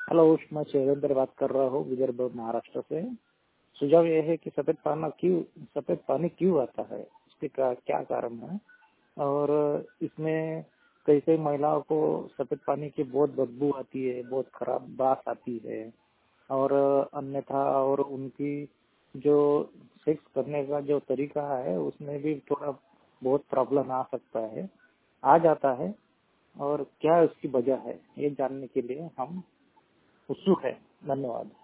Hello, मैं शैलेंद्र बात कर रहा हूँ विदर्भ महाराष्ट्र से। सुझाव यह है कि सफेद पानी क्यों आता है, इसके क्या कारण है। और इसमें कई कई महिलाओं को सफेद पानी की बहुत बदबू आती है, बहुत खराब बास आती है। और अन्यथा और उनकी जो सेक्स करने का जो तरीका है उसमें भी थोड़ा बहुत प्रॉब्लम आ सकता है, आ जाता है। और क्या उसकी वजह है ये जानने के लिए हम उत्सुक है। धन्यवाद।